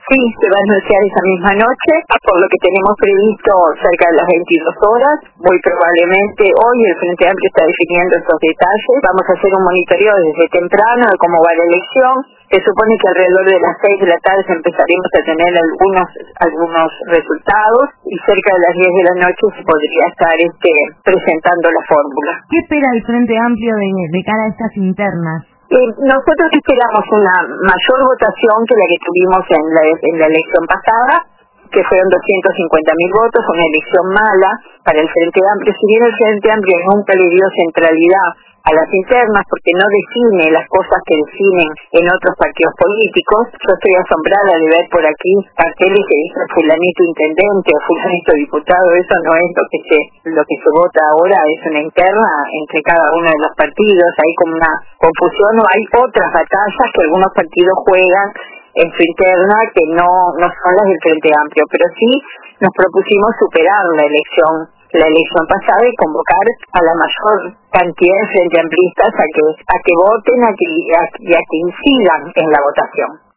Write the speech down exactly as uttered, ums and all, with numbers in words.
Sí, se va a anunciar esa misma noche, por lo que tenemos previsto cerca de las veintidós horas. Muy probablemente hoy el Frente Amplio está definiendo estos detalles. Vamos a hacer un monitoreo desde temprano de cómo va la elección. Se supone que alrededor de las seis de la tarde empezaremos a tener algunos algunos resultados y cerca de las diez de la noche se podría estar este presentando la fórmula. ¿Qué espera el Frente Amplio de, de cara a estas internas? Eh, nosotros esperamos una mayor votación que la que tuvimos en la, en la elección pasada, que fueron doscientos cincuenta mil votos, una elección mala para el Frente Amplio. Si bien el Frente Amplio nunca le dio centralidad a las internas porque no define las cosas que definen en otros partidos políticos, yo estoy asombrada de ver por aquí carteles que dicen fulanito intendente o fulanito diputado. Eso no es lo que se lo que se vota ahora, es una interna entre cada uno de los partidos. Hay como una confusión, o hay otras batallas que algunos partidos juegan en su interna que no no son las del Frente Amplio, pero sí nos propusimos superar la elección la elección pasada y convocar a la mayor cantidad de frente amplistas a que a que voten a que, a, y a que incidan en la votación.